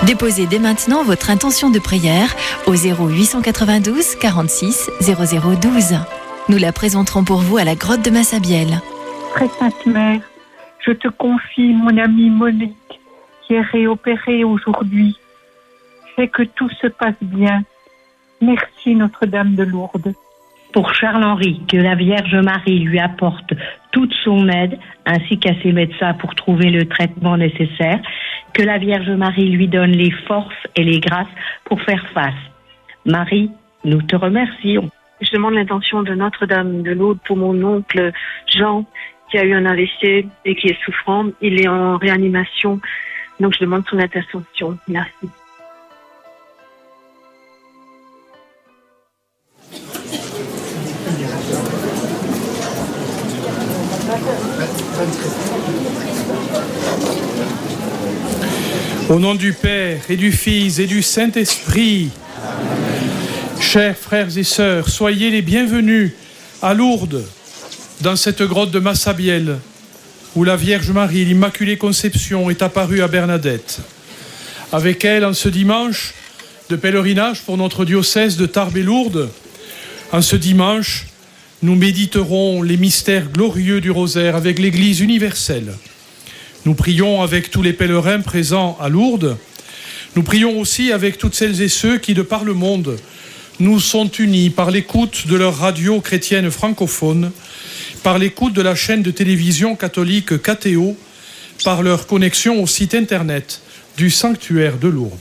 Déposez dès maintenant votre intention de prière au 0892 46 0012. Nous la présenterons pour vous à la grotte de Massabielle. Très Sainte Mère, je te confie mon amie Monique qui est réopérée aujourd'hui. Fais que tout se passe bien. Merci Notre-Dame de Lourdes. Pour Charles-Henri, que la Vierge Marie lui apporte toute son aide, ainsi qu'à ses médecins pour trouver le traitement nécessaire, que la Vierge Marie lui donne les forces et les grâces pour faire face. Marie, nous te remercions. Je demande l'intention de Notre-Dame de Lourdes pour mon oncle Jean, qui a eu un AVC et qui est souffrant. Il est en réanimation, donc je demande son intercession. Merci. Au nom du Père et du Fils et du Saint-Esprit, chers frères et sœurs, soyez les bienvenus à Lourdes, dans cette grotte de Massabielle, où la Vierge Marie, l'Immaculée Conception, est apparue à Bernadette. Avec elle, en ce dimanche de pèlerinage pour notre diocèse de Tarbes et Lourdes, en ce dimanche, nous méditerons les mystères glorieux du rosaire avec l'Église universelle. Nous prions avec tous les pèlerins présents à Lourdes. Nous prions aussi avec toutes celles et ceux qui, de par le monde, nous sont unis par l'écoute de leur radio chrétienne francophone, par l'écoute de la chaîne de télévision catholique KTO, par leur connexion au site internet du sanctuaire de Lourdes.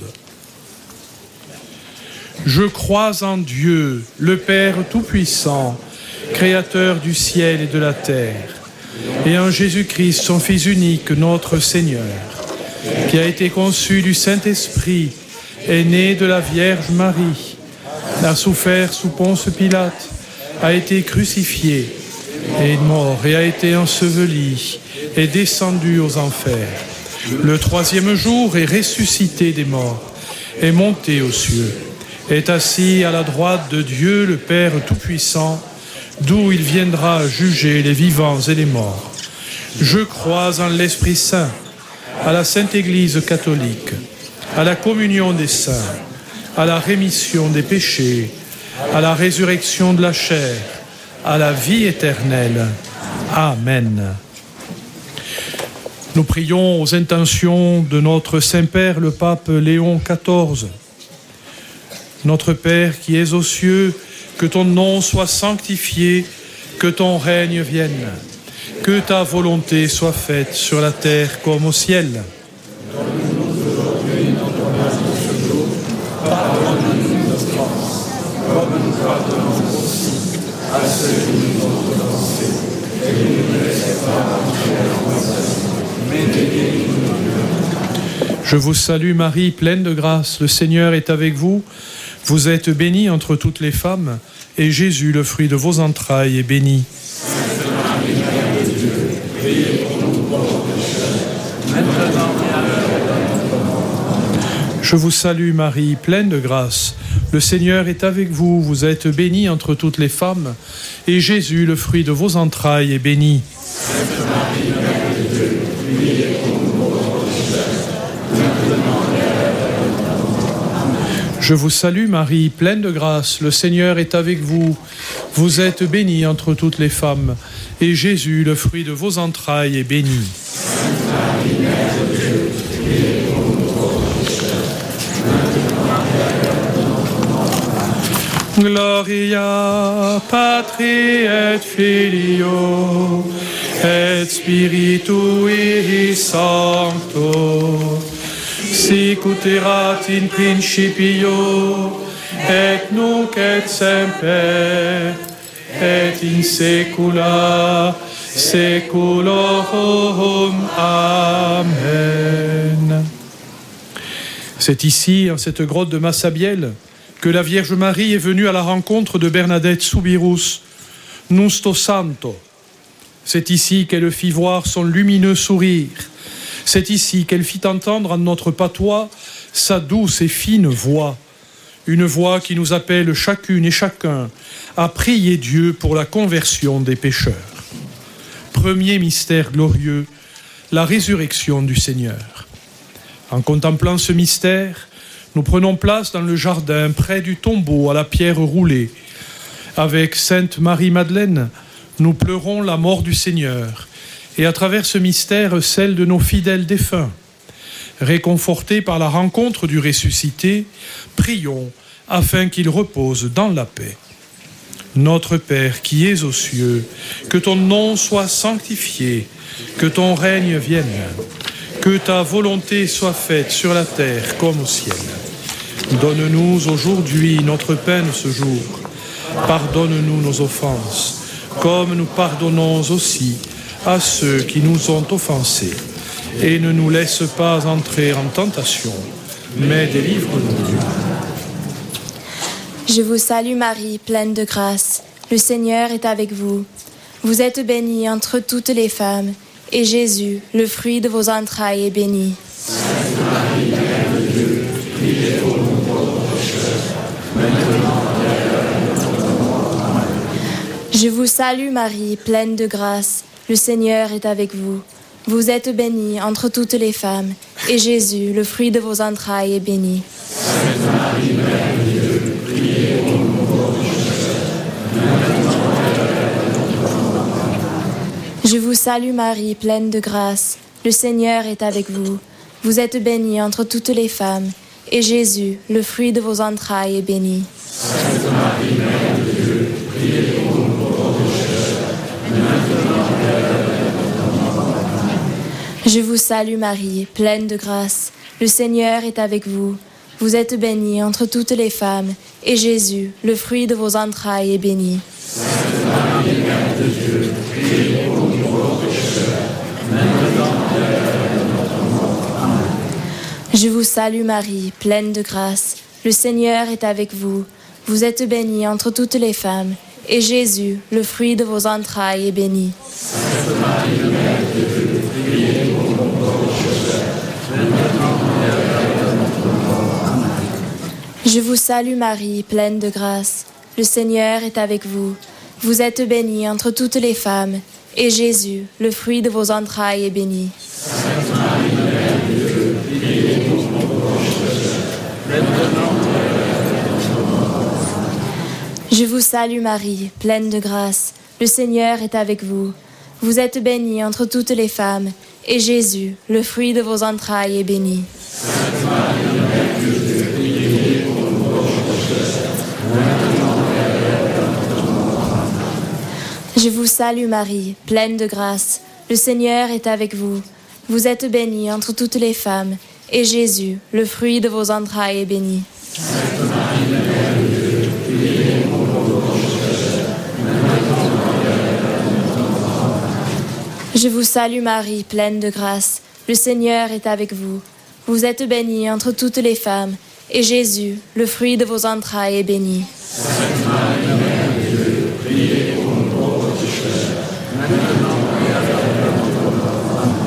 Je crois en Dieu, le Père Tout-Puissant, Créateur du ciel et de la terre, et en Jésus-Christ, son Fils unique, notre Seigneur, qui a été conçu du Saint-Esprit, est né de la Vierge Marie, a souffert sous Ponce Pilate, a été crucifié, est mort et a été enseveli, est descendu aux enfers. Le troisième jour est ressuscité des morts, est monté aux cieux, est assis à la droite de Dieu, le Père Tout-Puissant, d'où il viendra juger les vivants et les morts. Je crois en l'Esprit Saint, à la Sainte Église catholique, à la communion des saints, à la rémission des péchés, à la résurrection de la chair, à la vie éternelle. Amen. Nous prions aux intentions de notre Saint-Père, le Pape Léon XIV. Notre Père qui es aux cieux, que ton nom soit sanctifié, que ton règne vienne, que ta volonté soit faite sur la terre comme au ciel. Donne-nous aujourd'hui notre pain de ce jour. Pardonne-nous nos offenses, comme nous pardonnons aussi à ceux qui nous ont offensés. Et ne nous laisse pas entrer dans l'emportation, mais délivre-nous du mal. Je vous salue Marie, pleine de grâce, le Seigneur est avec vous. Vous êtes bénie entre toutes les femmes, et Jésus, le fruit de vos entrailles, est béni. Sainte Marie, Mère de Dieu, priez pour nous pauvres pécheurs, maintenant et à l'heure de notre mort. Je vous salue Marie, pleine de grâce. Le Seigneur est avec vous. Vous êtes bénie entre toutes les femmes, et Jésus, le fruit de vos entrailles, est béni. Sainte Marie, Mère de Dieu, priez pour nous pauvres pécheurs, maintenant et à l'heure de notre mort. Amen. Je vous salue Marie, pleine de grâce, le Seigneur est avec vous. Vous êtes bénie entre toutes les femmes, et Jésus, le fruit de vos entrailles, est béni. Sainte Marie, Mère de Dieu, priez pour nous pauvres pécheurs, maintenant et à l'heure de notre mort. Amen. Gloria Patri et Filio et Spiritui Sancto, sic ut erat in principio, et nunc et semper, et in saecula saeculorum. Amen. C'est ici, en cette grotte de Massabielle, que la Vierge Marie est venue à la rencontre de Bernadette Soubirous, Nusto Santo. C'est ici qu'elle fit voir son lumineux sourire. C'est ici qu'elle fit entendre en notre patois sa douce et fine voix. Une voix qui nous appelle chacune et chacun à prier Dieu pour la conversion des pécheurs. Premier mystère glorieux, la résurrection du Seigneur. En contemplant ce mystère, nous prenons place dans le jardin, près du tombeau, à la pierre roulée. Avec Sainte Marie-Madeleine, nous pleurons la mort du Seigneur, et à travers ce mystère, celle de nos fidèles défunts. Réconfortés par la rencontre du ressuscité, prions afin qu'il repose dans la paix. Notre Père qui es aux cieux, que ton nom soit sanctifié, que ton règne vienne, que ta volonté soit faite sur la terre comme au ciel. Donne-nous aujourd'hui notre pain de ce jour. Pardonne-nous nos offenses, comme nous pardonnons aussi à ceux qui nous ont offensés. Et ne nous laisse pas entrer en tentation, mais délivre-nous du mal. Je vous salue Marie, pleine de grâce. Le Seigneur est avec vous. Vous êtes bénie entre toutes les femmes, et Jésus, le fruit de vos entrailles, est béni. Sainte Marie, Mère de Dieu, priez pour nous pauvres pécheurs, maintenant et à l'heure de notre mort. Amen. Je vous salue Marie, pleine de grâce. Le Seigneur est avec vous. Vous êtes bénie entre toutes les femmes, et Jésus, le fruit de vos entrailles, est béni. Sainte Marie, Mère de Dieu, priez pour nous pauvres pécheurs, maintenant et à l'heure de notre mort. Amen. Je vous salue Marie, pleine de grâce. Le Seigneur est avec vous. Vous êtes bénie entre toutes les femmes, et Jésus, le fruit de vos entrailles, est béni. Sainte Marie, Mère de Dieu, priez pour nous pauvres pécheurs, maintenant et à l'heure de notre mort. Amen. Je vous salue Marie, pleine de grâce. Le Seigneur est avec vous. Vous êtes bénie entre toutes les femmes, et Jésus, le fruit de vos entrailles, est béni. Sainte Marie, Mère de Dieu, priez pour nous pauvres pécheurs, maintenant et à l'heure de notre mort. Amen. Je vous salue Marie, pleine de grâce. Le Seigneur est avec vous. Vous êtes bénie entre toutes les femmes, et Jésus, le fruit de vos entrailles, est béni. Sainte Marie, Mère de Dieu, priez pour nous pauvres pécheurs, maintenant et à l'heure de notre mort. Amen. Je vous salue Marie, pleine de grâce. Le Seigneur est avec vous. Vous êtes bénie entre toutes les femmes, et Jésus, le fruit de vos entrailles, est béni. Sainte Marie, Mère de Dieu, priez pour nous pauvres pécheurs, maintenant et à l'heure de notre mort. Je vous salue Marie, pleine de grâce. Le Seigneur est avec vous. Vous êtes bénie entre toutes les femmes, et Jésus, le fruit de vos entrailles, est béni. Sainte Marie, Mère de Dieu, priez pour nous pauvres pécheurs, maintenant et à l'heure de notre mort. Amen. Je vous salue Marie, pleine de grâce. Le Seigneur est avec vous. Vous êtes bénie entre toutes les femmes, et Jésus, le fruit de vos entrailles, est béni. Sainte Marie, Mère de Dieu, priez pour nous pauvres pécheurs, maintenant et à l'heure de notre mort. Amen. Je vous salue Marie, pleine de grâce. Le Seigneur est avec vous. Vous êtes bénie entre toutes les femmes, et Jésus, le fruit de vos entrailles, est béni. Sainte Marie, Mère de Dieu, priez pour nous pauvres pécheurs, maintenant et à l'heure de notre mort. Amen.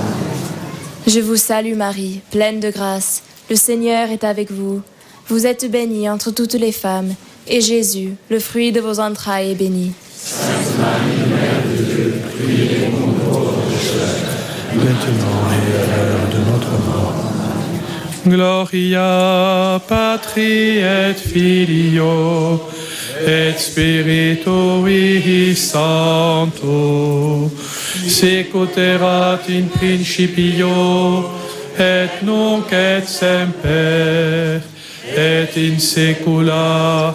Je vous salue Marie, pleine de grâce. Le Seigneur est avec vous. Vous êtes bénie entre toutes les femmes, et Jésus, le fruit de vos entrailles, est béni. Sainte Marie, Mère de Dieu, priez pour nous pauvres pécheurs, Maintenant et à l'heure de notre mort. Gloria Patri et Filio et Spiritui Sancto, sicut erat in principio et nunc et semper et in saecula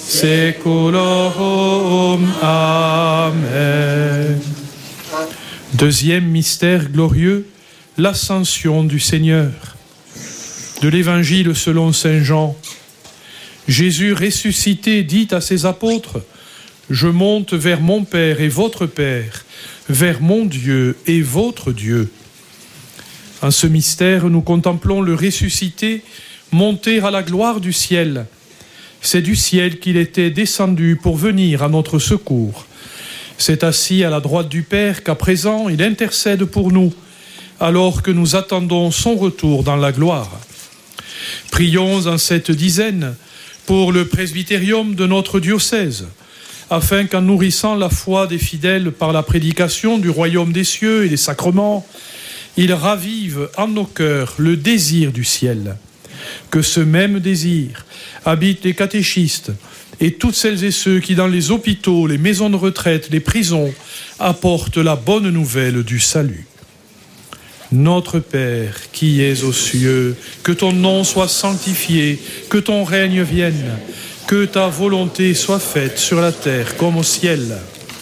saeculorum. Amen. Deuxième mystère glorieux, l'ascension du Seigneur. De l'Évangile selon saint Jean, Jésus ressuscité dit à ses apôtres : « Je monte vers mon Père et votre Père, vers mon Dieu et votre Dieu. » En ce mystère, nous contemplons le ressuscité monter à la gloire du ciel. C'est du ciel qu'il était descendu pour venir à notre secours. C'est assis à la droite du Père qu'à présent il intercède pour nous, alors que nous attendons son retour dans la gloire. Prions en cette dizaine pour le presbytérium de notre diocèse, afin qu'en nourrissant la foi des fidèles par la prédication du royaume des cieux et des sacrements, il ravive en nos cœurs le désir du ciel. Que ce même désir habite les catéchistes et toutes celles et ceux qui, dans les hôpitaux, les maisons de retraite, les prisons, apportent la bonne nouvelle du salut. Notre Père, qui es aux cieux, que ton nom soit sanctifié, que ton règne vienne, que ta volonté soit faite sur la terre comme au ciel.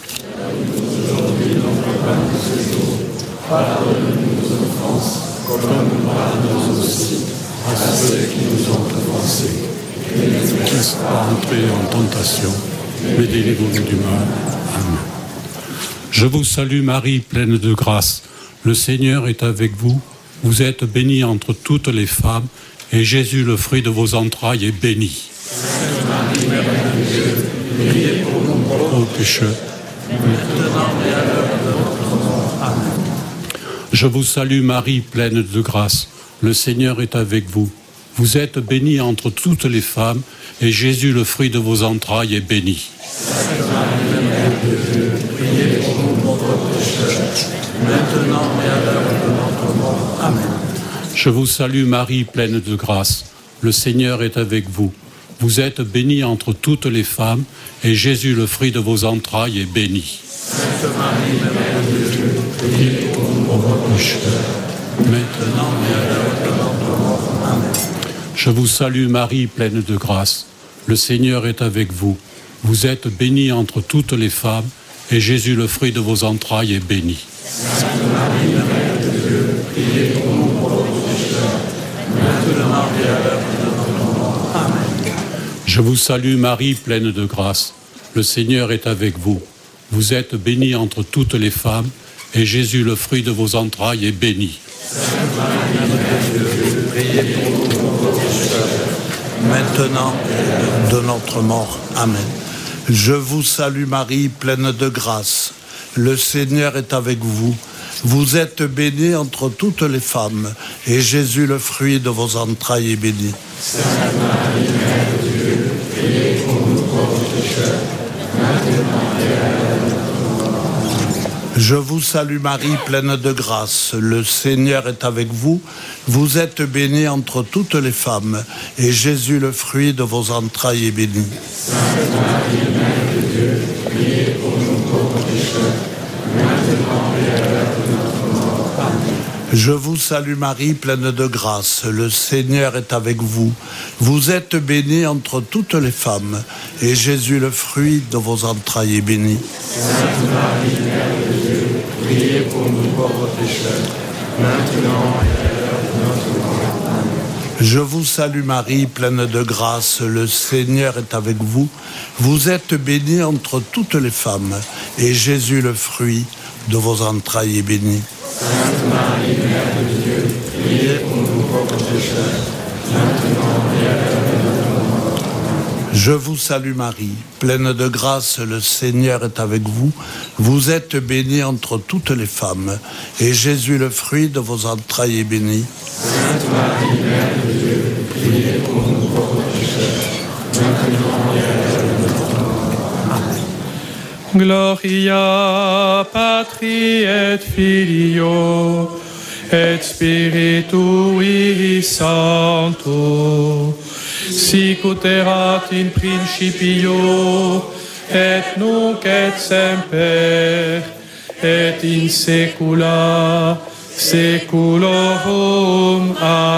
Pardonne-nous nos offenses, comme nous pardonnons aussi à ceux qui nous ont offensés. Et ne nous laisse pas entrer en tentation, mais délivre-nous du mal. Amen. Je vous salue Marie, pleine de grâce. Le Seigneur est avec vous. Vous êtes bénie entre toutes les femmes, et Jésus, le fruit de vos entrailles, est béni. Sainte Marie, Mère de Dieu, priez pour nous pauvres pécheurs, maintenant et à l'heure de notre mort. Amen. Je vous salue Marie, pleine de grâce. Le Seigneur est avec vous. Vous êtes bénie entre toutes les femmes, et Jésus, le fruit de vos entrailles, est béni. Sainte Marie, Mère de Dieu, priez pour nous pauvres pécheurs, maintenant et à l'heure de notre mort. Amen. Je vous salue Marie, pleine de grâce. Le Seigneur est avec vous. Vous êtes bénie entre toutes les femmes, et Jésus, le fruit de vos entrailles, est béni. Sainte Marie, Mère de Dieu, priez pour nous pauvres pécheurs, maintenant et à l'heure de notre mort. Amen. Je vous salue Marie, pleine de grâce. Le Seigneur est avec vous. Vous êtes bénie entre toutes les femmes, et Jésus, le fruit de vos entrailles, est béni. Sainte Marie, Mère de Dieu, priez pour nous pauvres pécheurs, maintenant et à l'heure de notre mort. Amen. Je vous salue Marie, pleine de grâce. Le Seigneur est avec vous. Vous êtes bénie entre toutes les femmes, et Jésus, le fruit de vos entrailles, est béni. Sainte Marie, Mère de Dieu, priez pour nous pauvres pécheurs, maintenant et de notre mort. Amen. Je vous salue Marie, pleine de grâce. Le Seigneur est avec vous. Vous êtes bénie entre toutes les femmes, et Jésus, le fruit de vos entrailles, est béni. Sainte Marie, Mère de Dieu, priez pour nous pauvres pécheurs, maintenant et à l'heure de notre mort. Je vous salue Marie, pleine de grâce. Le Seigneur est avec vous. Vous êtes bénie entre toutes les femmes, et Jésus, le fruit de vos entrailles, est béni. Sainte Marie, Mère de Dieu, priez pour nous pauvres pécheurs, maintenant et à l'heure de notre mort. Amen. Je vous salue Marie, pleine de grâce. Le Seigneur est avec vous. Vous êtes bénie entre toutes les femmes, et Jésus, le fruit de vos entrailles, est béni. Sainte Marie, Mère de Dieu, priez pour nous pauvres pécheurs, maintenant et à l'heure de notre mort. Amen. Je vous salue Marie, pleine de grâce. Le Seigneur est avec vous. Vous êtes bénie entre toutes les femmes, et Jésus, le fruit de vos entrailles, est béni. Sainte Marie, Mère de Dieu, priez pour nous pauvres pécheurs, maintenant et à l'heure de notre mort. Je vous salue Marie, pleine de grâce, le Seigneur est avec vous. Vous êtes bénie entre toutes les femmes, et Jésus, le fruit de vos entrailles, est béni. Sainte Marie, Mère de Dieu, priez pour nous pauvres pécheurs, maintenant et à l'heure de notre mort. Amen. Gloria Patri et Filio et Spiritui Sancto, sic ut erat in principio et nunc et semper et in saecula saeculorum.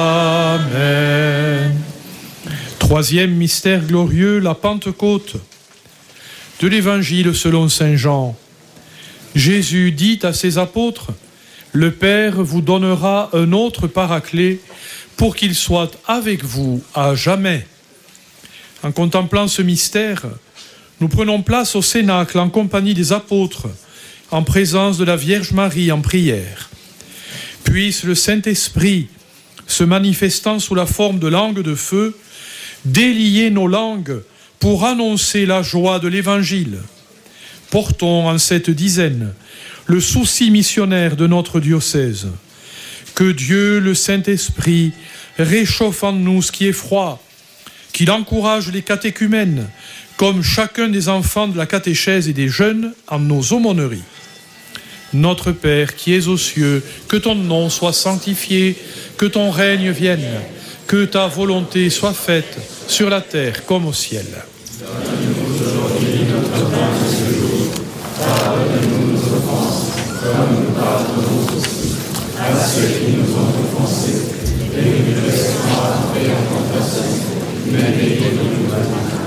Amen. Troisième mystère glorieux, la Pentecôte. De l'Évangile selon saint Jean. Jésus dit à ses apôtres, « Le Père vous donnera un autre paraclet pour qu'il soit avec vous à jamais. » En contemplant ce mystère, nous prenons place au Cénacle en compagnie des apôtres, en présence de la Vierge Marie en prière. Puisse le Saint-Esprit, se manifestant sous la forme de langues de feu, délier nos langues pour annoncer la joie de l'Évangile. Portons en cette dizaine le souci missionnaire de notre diocèse. Que Dieu, le Saint-Esprit, réchauffe en nous ce qui est froid, qu'il encourage les catéchumènes, comme chacun des enfants de la catéchèse et des jeunes, en nos aumôneries. Notre Père qui es aux cieux, que ton nom soit sanctifié, que ton règne vienne, que ta volonté soit faite sur la terre comme au ciel. Donne-nous aujourd'hui notre pain de ce jour. Pardonne-nous nos offenses, comme nous pardonnons aussi à ceux qui nous ont offensés. Et ne nous laisse pas entrer en tentation, mais délivre-nous du mal.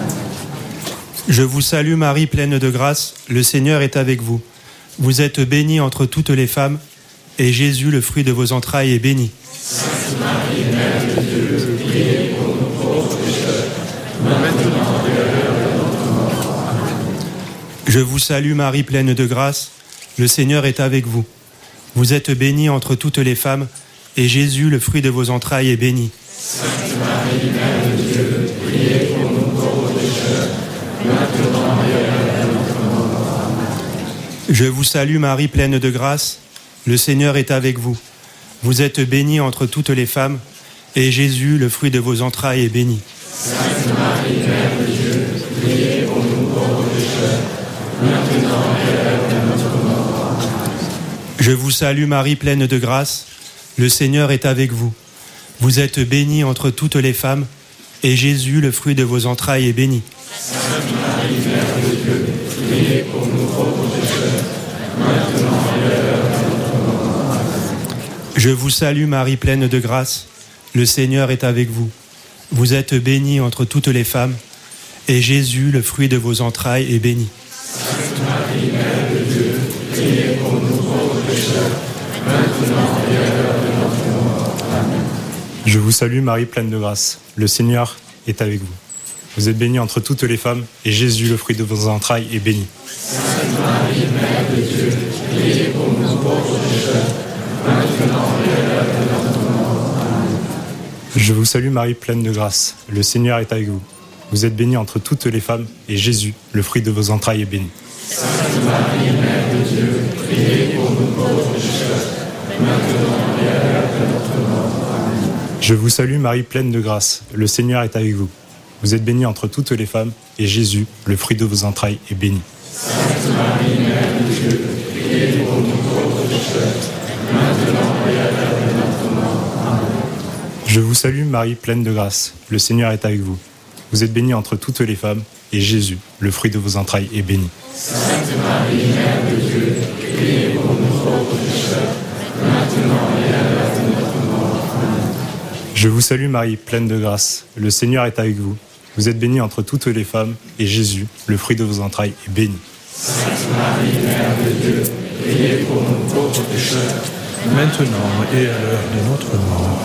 Je vous salue Marie, pleine de grâce, le Seigneur est avec vous. Vous êtes bénie entre toutes les femmes, et Jésus, le fruit de vos entrailles, est béni. Sainte Marie, Mère de Dieu, priez pour nous pauvres pécheurs, maintenant et à l'heure de notre mort. Amen. Je vous salue Marie, pleine de grâce, le Seigneur est avec vous. Vous êtes bénie entre toutes les femmes, et Jésus, le fruit de vos entrailles, est béni. Sainte Marie, Mère de Dieu, priez pour nous pauvres pécheurs, maintenant et à l'heure de notre mort. Amen. Je vous salue Marie, pleine de grâce, le Seigneur est avec vous. Vous êtes bénie entre toutes les femmes, et Jésus, le fruit de vos entrailles, est béni. Sainte Marie, Mère de Dieu, priez pour nous pauvres pécheurs, maintenant et à l'heure de notre mort. Amen. Je vous salue Marie, pleine de grâce, le Seigneur est avec vous. Vous êtes bénie entre toutes les femmes, et Jésus, le fruit de vos entrailles, est béni. Sainte Marie, Mère de Dieu, priez pour nous pauvres pécheurs, maintenant et à l'heure de notre mort. Amen. Je vous salue Marie, pleine de grâce, le Seigneur est avec vous. Vous êtes bénie entre toutes les femmes, et Jésus, le fruit de vos entrailles, est béni. Sainte Marie, Mère de Dieu, priez pour nous pauvres pécheurs, maintenant et à l'heure de notre mort. Amen. Je vous salue Marie, pleine de grâce, le Seigneur est avec vous. Vous êtes bénie entre toutes les femmes, et Jésus, le fruit de vos entrailles, est béni. Sainte Marie, Mère de Dieu, priez pour nous pauvres pécheurs, maintenant et à l'heure de notre mort. Amen. Je vous salue Marie, pleine de grâce, le Seigneur est avec vous. Vous êtes bénie entre toutes les femmes, et Jésus, le fruit de vos entrailles, est béni. Sainte Marie, Mère de Dieu, priez pour nous pauvres pécheurs, maintenant et à l'heure de notre mort. Amen. Je vous salue Marie, pleine de grâce, le Seigneur est avec vous. Vous êtes bénie entre toutes les femmes, et Jésus, le fruit de vos entrailles, est béni. Sainte Marie, Mère de Dieu, priez pour nous pauvres pécheurs, maintenant et à l'heure de notre mort. Amen. Je vous salue Marie, pleine de grâce, le Seigneur est avec vous. Vous êtes bénie entre toutes les femmes, et Jésus, le fruit de vos entrailles, est béni. Sainte Marie, Mère de Dieu, priez pour nous pauvres pécheurs, maintenant et à l'heure de notre mort. Amen. Je vous salue Marie, pleine de grâce, le Seigneur est avec vous. Vous êtes bénie entre toutes les femmes, et Jésus, le fruit de vos entrailles, est béni. Sainte Marie, Mère de Dieu, priez pour nous pauvres pécheurs, maintenant et à l'heure de notre mort.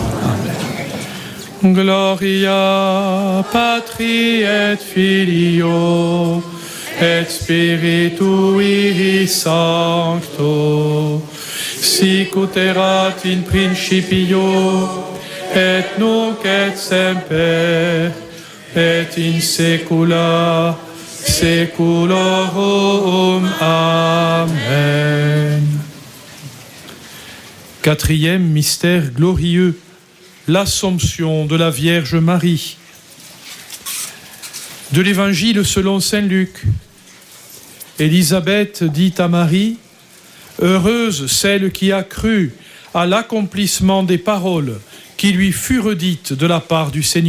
Amen. Gloria Patri et Filio et Spiritui Sancto, sic ut erat in principio et nunc et semper et in saecula saeculorum. Amen. Quatrième mystère glorieux, l'Assomption de la Vierge Marie. De l'Évangile selon saint Luc. Élisabeth dit à Marie, « Heureuse celle qui a cru à l'accomplissement des paroles qui lui furent dites de la part du Seigneur. »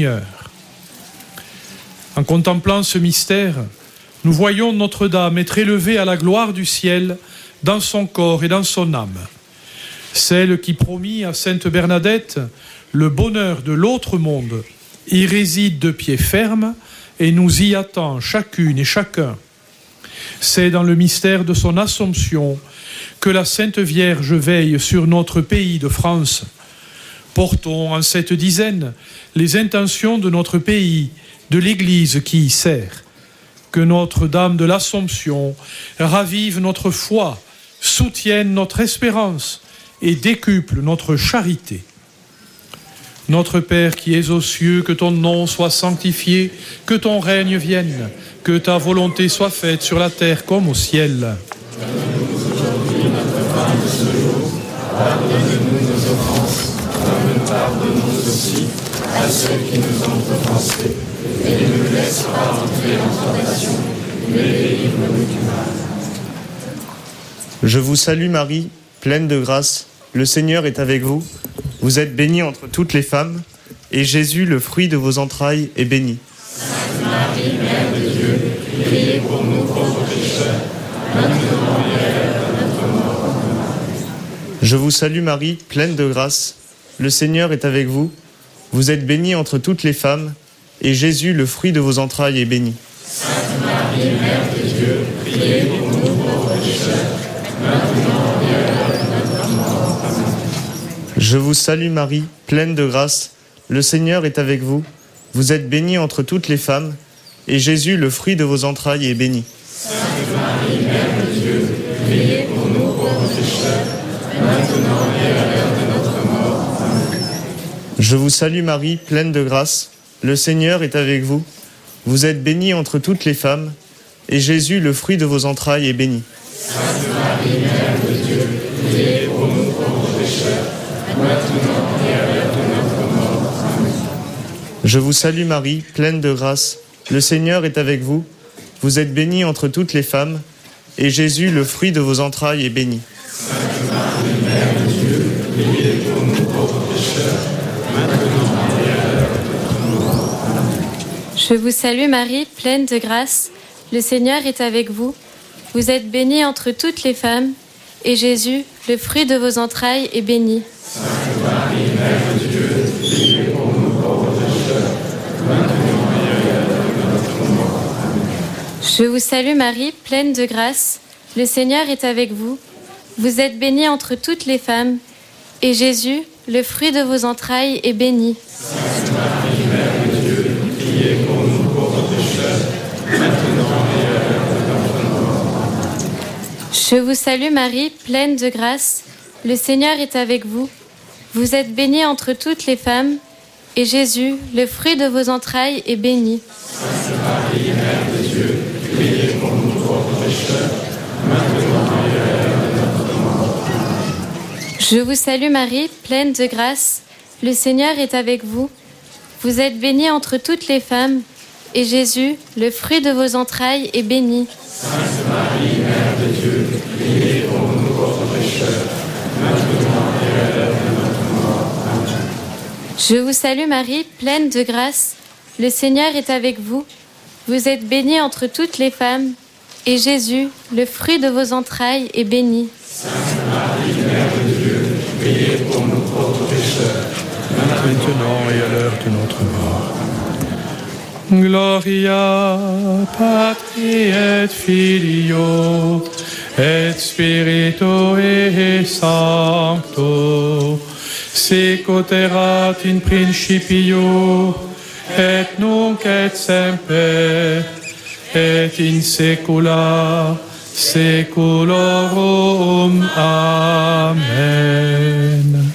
En contemplant ce mystère, nous voyons Notre-Dame être élevée à la gloire du ciel dans son corps et dans son âme. Celle qui promit à sainte Bernadette le bonheur de l'autre monde y réside de pied ferme et nous y attend chacune et chacun. C'est dans le mystère de son Assomption que la Sainte Vierge veille sur notre pays de France. Portons en cette dizaine les intentions de notre pays, de l'Église qui y sert. Que Notre-Dame de l'Assomption ravive notre foi, soutienne notre espérance et décuple notre charité. Notre Père qui es aux cieux, que ton nom soit sanctifié, que ton règne vienne, que ta volonté soit faite sur la terre comme au ciel. Donne-nous aujourd'hui notre pain de ce jour. Pardonne-nous nos offenses, comme nous pardonnons aussi à ceux qui nous ont offensés. Et ne nous laisse pas entrer en tentation, mais délivre-nous du mal. Je vous salue Marie, pleine de grâce, le Seigneur est avec vous. Vous êtes bénie entre toutes les femmes, et Jésus, le fruit de vos entrailles, est béni. Sainte Marie, Mère de Dieu, priez pour nous pauvres pécheurs, maintenant et à l'heure de notre mort. Je vous salue Marie, pleine de grâce, le Seigneur est avec vous. Vous êtes bénie entre toutes les femmes, et Jésus, le fruit de vos entrailles, est béni. Sainte Marie, Mère de Dieu, priez pour nous pauvres pécheurs, maintenant et à l'heure de notre mort. Amen. Je vous salue Marie, pleine de grâce, le Seigneur est avec vous. Vous êtes bénie entre toutes les femmes, et Jésus, le fruit de vos entrailles, est béni. Sainte Marie, Mère de Dieu, priez pour nous pauvres pécheurs, maintenant et à l'heure de notre mort. Amen. Je vous salue Marie, pleine de grâce, le Seigneur est avec vous. Vous êtes bénie entre toutes les femmes, et Jésus, le fruit de vos entrailles, est béni. Sainte Marie, Mère de Dieu, priez pour nous pauvres pécheurs, maintenant et à l'heure de notre mort. Amen. Je vous salue Marie, pleine de grâce, le Seigneur est avec vous. Vous êtes bénie entre toutes les femmes, et Jésus, le fruit de vos entrailles, est béni. Sainte Marie, Mère de Dieu, priez pour nous pauvres pécheurs, maintenant et à l'heure de notre mort. Amen. Je vous salue Marie, pleine de grâce, le Seigneur est avec vous. Vous êtes bénie entre toutes les femmes, et Jésus, le fruit de vos entrailles, est béni. Sainte Marie, Mère de Dieu, priez pour nous pauvres pécheurs, maintenant et à l'heure de notre mort. Amen. Je vous salue Marie, pleine de grâce, le Seigneur est avec vous. Vous êtes bénie entre toutes les femmes, et Jésus, le fruit de vos entrailles, est béni. Sainte Marie, Mère de Dieu, priez pour nous pauvres pécheurs, maintenant et à l'heure de notre mort. Je vous salue Marie, pleine de grâce, le Seigneur est avec vous. Vous êtes bénie entre toutes les femmes, et Jésus, le fruit de vos entrailles, est béni. Sainte Marie, Mère de Dieu, priez pour nous pauvres pécheurs, maintenant et à l'heure de notre mort. Je vous salue Marie, pleine de grâce, le Seigneur est avec vous. Vous êtes bénie entre toutes les femmes, et Jésus, le fruit de vos entrailles, est béni. Sainte Marie, Mère de Dieu, priez pour nous pauvres pécheurs, maintenant et à l'heure de notre mort. Amen. Je vous salue Marie, pleine de grâce, le Seigneur est avec vous. Vous êtes bénie entre toutes les femmes, et Jésus, le fruit de vos entrailles, est béni. Sainte Marie, Mère de Dieu, priez pour nous pauvres pécheurs, maintenant et à l'heure de notre mort. Gloria Patri et Filio et Spiritui Sancto, sicut erat in principio et nunc et semper et in saecula saeculorum. Amen.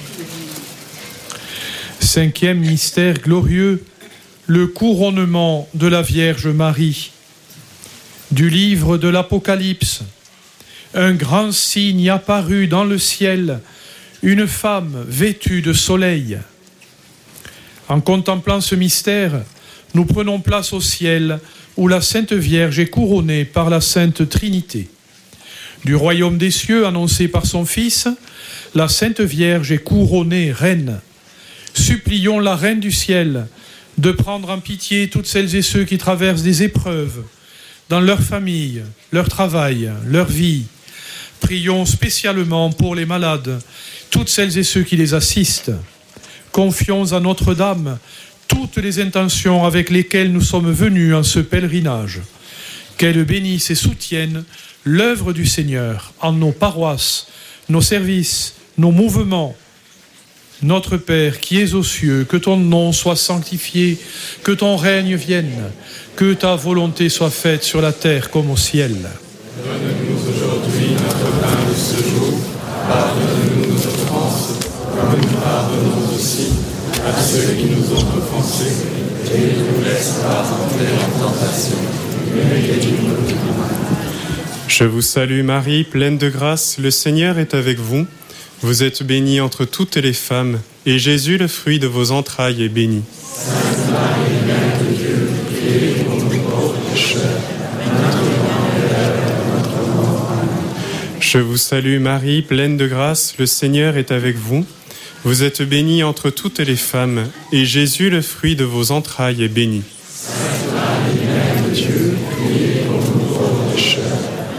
Cinquième mystère glorieux, le couronnement de la Vierge Marie. Du livre de l'Apocalypse, un grand signe apparut dans le ciel, une femme vêtue de soleil. En contemplant ce mystère, nous prenons place au ciel où la Sainte Vierge est couronnée par la Sainte Trinité. Du royaume des cieux annoncé par son Fils, la Sainte Vierge est couronnée reine. Supplions la Reine du ciel de prendre en pitié toutes celles et ceux qui traversent des épreuves dans leur famille, leur travail, leur vie. Prions spécialement pour les malades, toutes celles et ceux qui les assistent. Confions à Notre-Dame toutes les intentions avec lesquelles nous sommes venus en ce pèlerinage. Qu'elle bénisse et soutienne l'œuvre du Seigneur en nos paroisses, nos services, nos mouvements. Notre Père qui es aux cieux, que ton nom soit sanctifié, que ton règne vienne, que ta volonté soit faite sur la terre comme au ciel. Donne-nous aujourd'hui notre pain de ce jour. Pardonne-nous nos offenses, comme nous pardonnons aussi à ceux qui nous ont offensés. Et ne nous laisse pas entrer en tentation, mais guéris-nous du mal. Je vous salue Marie, pleine de grâce, le Seigneur est avec vous. Vous êtes bénie entre toutes les femmes, et Jésus, le fruit de vos entrailles, est béni. Sainte Marie, Mère de Dieu, priez pour nous pauvres pécheurs, maintenant et à l'heure de notre mort. Amen. Je vous salue Marie, pleine de grâce, le Seigneur est avec vous. Vous êtes bénie entre toutes les femmes, et Jésus, le fruit de vos entrailles, est béni. Sainte Marie, Mère de Dieu, priez pour nous pauvres pécheurs.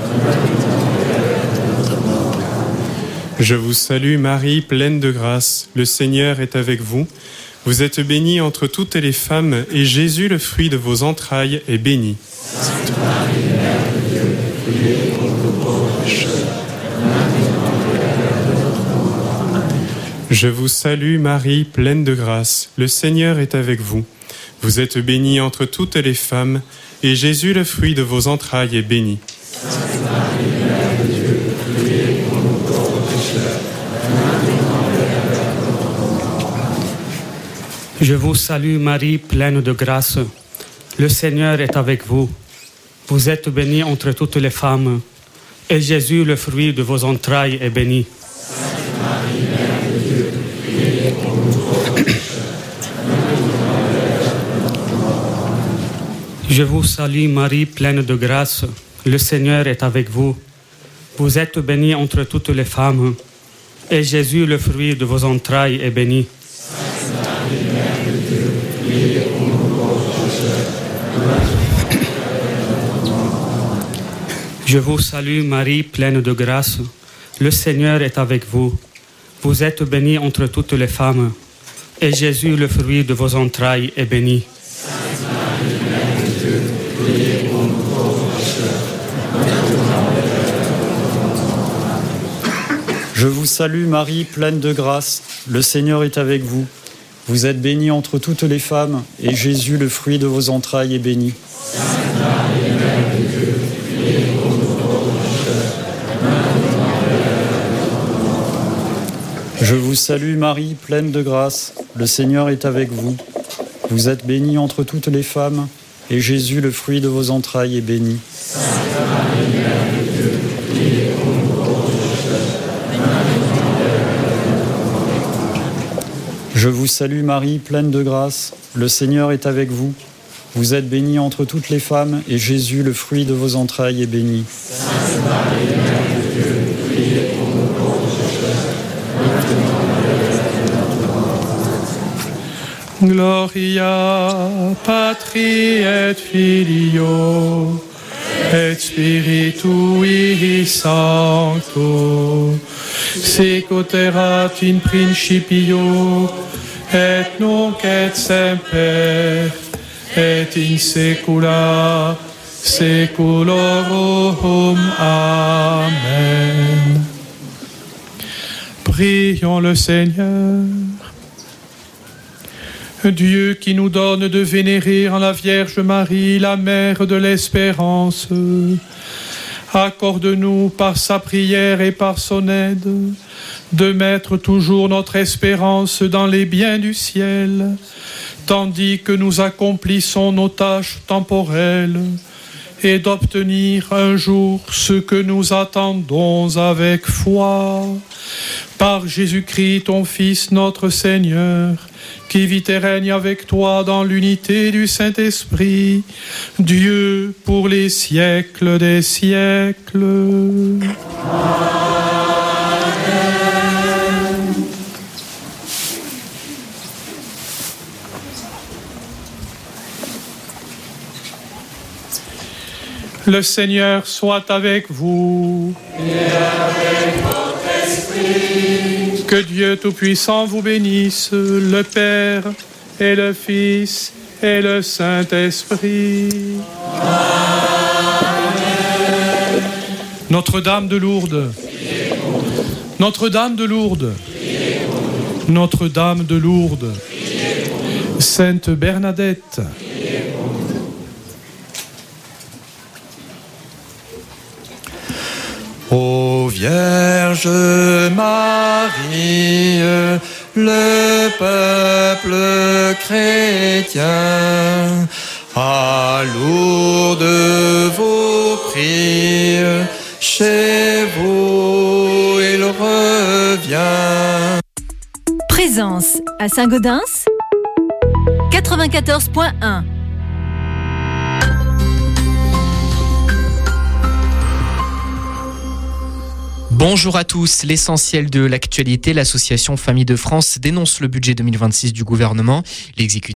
Je vous salue Marie, pleine de grâce, le Seigneur est avec vous. Vous êtes bénie entre toutes les femmes, et Jésus, le fruit de vos entrailles, est béni. Sainte Marie, Mère de Dieu, priez pour nous pauvres pécheurs. Je vous salue Marie, pleine de grâce, le Seigneur est avec vous. Vous êtes bénie entre toutes les femmes, et Jésus, le fruit de vos entrailles, est béni. Sainte Marie, Mère de Dieu, priez pour nous pauvres pécheurs. Je vous salue Marie, pleine de grâce. Le Seigneur est avec vous. Vous êtes bénie entre toutes les femmes, et Jésus, le fruit de vos entrailles, est béni. Sainte Marie, Mère de Dieu, priez pour nous pauvres pécheurs. Je vous salue Marie, pleine de grâce. Le Seigneur est avec vous. Vous êtes bénie entre toutes les femmes, et Jésus, le fruit de vos entrailles, est béni. Sainte Marie, Mère de Dieu, priez pour nous pauvres pécheurs. Je vous salue Marie, pleine de grâce. Le Seigneur est avec vous. Vous êtes bénie entre toutes les femmes, et Jésus, le fruit de vos entrailles, est béni. Sainte Marie, Mère de Dieu, priez pour nous pauvres pécheurs. Je vous salue Marie, pleine de grâce. Le Seigneur est avec vous. Vous êtes bénie entre toutes les femmes, et Jésus, le fruit de vos entrailles, est béni. Sainte Marie, Mère de Dieu, priez pour nous pauvres pécheurs. Je vous salue Marie, pleine de grâce. Le Seigneur est avec vous. Vous êtes bénie entre toutes les femmes, et Jésus, le fruit de vos entrailles, est béni. Sainte Marie, Mère de Dieu, priez pour nous pauvres pécheurs. Je vous salue Marie, pleine de grâce. Le Seigneur est avec vous. Vous êtes bénie entre toutes les femmes, et Jésus, le fruit de vos entrailles, est béni. Sainte Marie, Mère de Dieu, priez pour nous pauvres pécheurs. Gloria Patri et Filio et Spiritui Sancto sicut erat in principio et nunc et semper et in saecula saeculorum. Amen. Prions le Seigneur. Dieu qui nous donne de vénérer en la Vierge Marie, la Mère de l'Espérance, accorde-nous par sa prière et par son aide de mettre toujours notre espérance dans les biens du ciel, tandis que nous accomplissons nos tâches temporelles, et d'obtenir un jour ce que nous attendons avec foi. Par Jésus-Christ, ton Fils, notre Seigneur, qui vit et règne avec toi dans l'unité du Saint-Esprit, Dieu pour les siècles des siècles. Amen. Le Seigneur soit avec vous. Et avec votre esprit. Que Dieu Tout-Puissant vous bénisse, le Père et le Fils et le Saint-Esprit. Amen. Notre-Dame de Lourdes. Notre-Dame de Lourdes. Notre-Dame de Lourdes. Sainte Bernadette. Ô Vierge Marie, le peuple chrétien, à Lourdes vous prie, chez vous il revient. Présence à Saint-Gaudens 94.1. Bonjour à tous. L'essentiel de l'actualité, l'association Famille de France dénonce le budget 2026 du gouvernement. L'exécutif